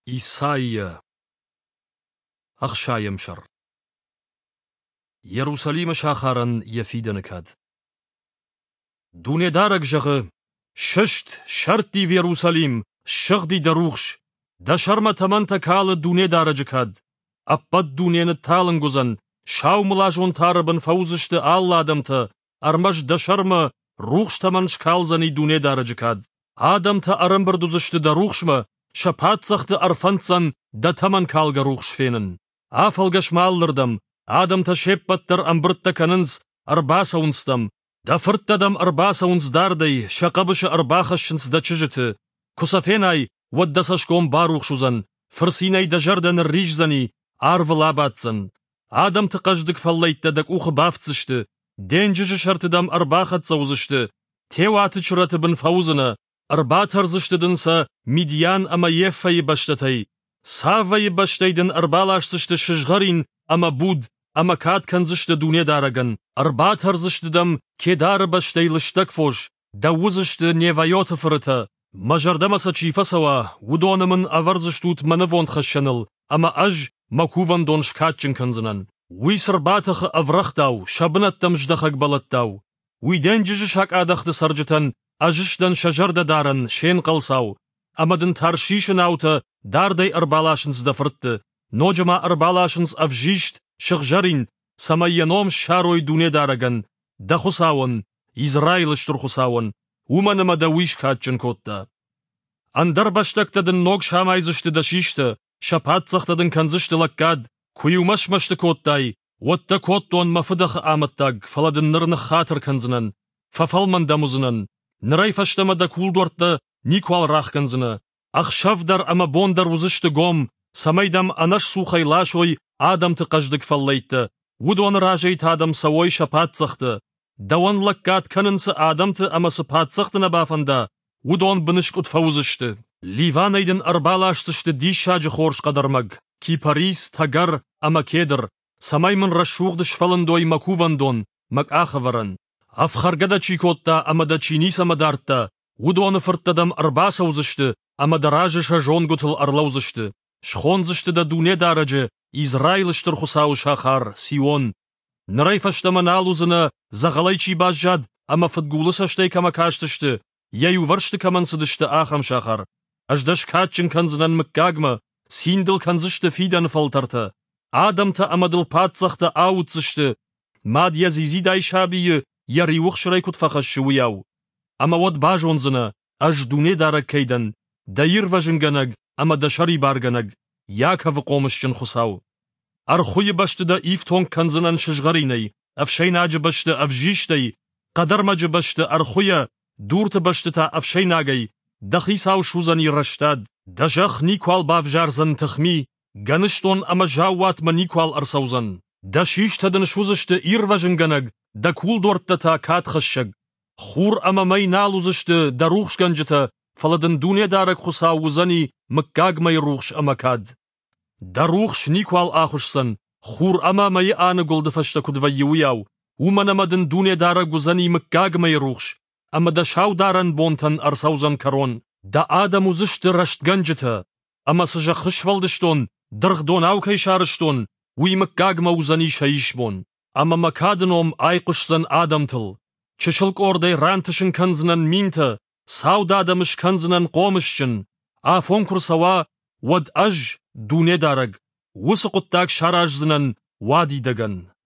إيسايا أخشايم شر يروساليم شاخارن يفيدنكاد دوني دارك جغ ششت شرطي في يروساليم شغدي دروخش دا شرمة تمنتا كال دوني دارجكاد أباد دوني نتالن گزن شاو ملاجون تاربن فوزشت آل آدمتا أرمش دا شرمة روخش تمنش كالزني دوني دارجكاد آدمتا أرمبر دوزشت دروخشما شپاتسخت أرفنتسن دا تمن كالغا روخش فينن آفلغش ماللردم آدمتا شيبتر أمبرتا كننز أرباسا ونستم دا فرتدم أرباسا ونز داردي شقبش أرباخشنس دا چجت كسفيناي ودسشكم باروخشوزن فرسيناي دا جردن الريجزني آرفلاباتسن آدم تقجدك فالليت دك اوخ بافتسشت دينجج شرتدم أرباخت سوزشت تيوات چرت بن فوزنا أربات هرزشت دنسا ميديان أما يفاي بشتتي سافاي بشتيدن أربالاشتشت شجغرين أما بود أما كاد كنزشت دوني دارگن أربات هرزشت دم كدار بشتي لشتك فوش دوزشت نيفايوت فرتا مجردمسا چيفا سوا ودون من أورزشتوت منفون خشنل أما أج مكوفن دون شكاتشن كنزنن ويسر باتخ أفرختاو شبنت تمجدخك بلتاو ويدنجج شاك آدخت سرجتن أجشدن شجرد دارن شين قلساو أمدن تارشيشن آوتا داردي أربالاشنز دفرت نوجما أربالاشنز أفجيشت شغجرين سمايانوم شاروي دوني دارگن دخساون إزرايل شترخساون ومن مدويش كاتشن كوتا أندر بشتكتدن نوغ شامايزشت دشيشت شپاتسختدن كنزشت لكاد كويو مشمشت كوتاي وطا كوتون مفدخ آمتاق فلدن نرن خاطر كنزنن ففلمن دموزنن نراي فشتما دا كول دورتا نيكوال راخ كنزنا أخشاف در أما بوندر وزشت قوم سميدم أنش سوخي لاشوي آدم تقجدك فالليت ودون راجيت آدم سوي شپاتسخت دوان لكاد كننس آدمت أما سپاتسخت نبافندا ودون بنشكت فوزشت ليفانيدن أربالاشتشت دي شاج خورش قدرمج كي باريس تاگر أما كيدر سماي من رشوغدش فلندوي مكوفندون مك آخورن أفخرگدا چيكوتا أما دا چينيس أما دارتا ودون فرتدم أرباسا وزشت أما دراجش جونگوتل أرلوزشت شخونزشت دا دوني دارجه إزرايل شترخساو شاخار سيون نرايفشتما نالوزنا زغلايچي باجاد أما فتگولسشتي كما كاشتشت يايو ورشت كمان سدشت آخم شاخر أجدش كاتشن كنزنن مكاگما سيندل كنزشت فيدن فلترتا آدم تا أما دل پاتسخت آوتزشت ماد يزيزي داي شابي يري وخشري كت فخشوياو أما ود باجونزنا أجدوني دارك كيدن داير وجنگنگ أما دشري بارگنگ ياكف قومشچن خساو أرخوي بشت دا إفتون كنزنن شجغريني أفشين آج بشت أفجيشتي قدر مج بشت أرخويا دورت بشت تا أفشين آگي دخيساو شوزني رشتاد دجخ نيكوال بافجارزن تخمي گنشتون أما جاوات ما نيكوال أرسوزن دشيش تدن شوزشت إير وجنگنگ دا كول دورت تا كات خشگ خور أما مي نالوزشت دا روخش گنجتا فلدن دوني دارك خساو وزني مكاگ مي روخش أما كاد دا روخش نيكوال آخشسن خور أما مي آن گلدفشت كد ويوياو ومن مدن دوني دارك وزني مكاگ مي روخش أما دا شاو دارن بونتن أرسوزن كرون دا آدم وزشت رشت گنجتا أما سجا خشفلدشتون درغ دون أو كيشارشتون وي مكاگ موزني شايش بون أما مكادنوم آيقشسن آدم تل چشلق أوردي رانتشن كنزنن مينتا ساو دادمش كنزنن قومششن آفون كرسوا ود أج دوني دارگ وسقطاك شاراج زنن وادي دگن